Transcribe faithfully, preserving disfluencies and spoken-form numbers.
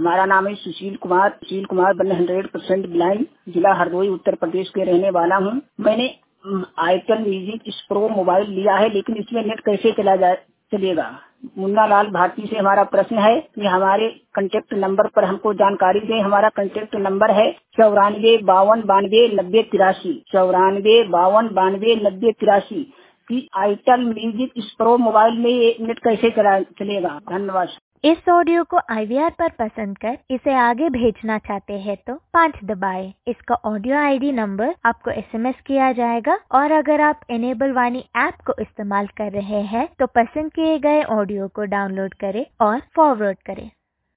हमारा नाम है Sushil Kumar Sushil Kumar one hundred percent blind, जिला हरदोई, उत्तर प्रदेश के रहने वाला हूँ। मैंने आईटेल म्यूजिक प्रो मोबाइल लिया है, लेकिन इसमें नेट कैसे चला जा चलेगा। मुन्ना लाल भारती से हमारा प्रश्न है कि हमारे कांटेक्ट नंबर पर हमको जानकारी दें। हमारा कांटेक्ट नंबर है चौरानवे बावन बानवे नब्बे तिरासी चौरानवे बावन बानवे नब्बे तिरासी कि आईटेल म्यूजिक प्रो मोबाइल में ये नेट कैसे चला चलेगा। धन्यवाद। इस ऑडियो को आई वी आर पर पसंद कर इसे आगे भेजना चाहते हैं तो पाँच दबाएं। इसका ऑडियो आई डी नंबर आपको एस एम एस किया जाएगा और अगर आप इनेबल वाणी ऐप को इस्तेमाल कर रहे हैं तो पसंद किए गए ऑडियो को डाउनलोड करें और फॉरवर्ड करें।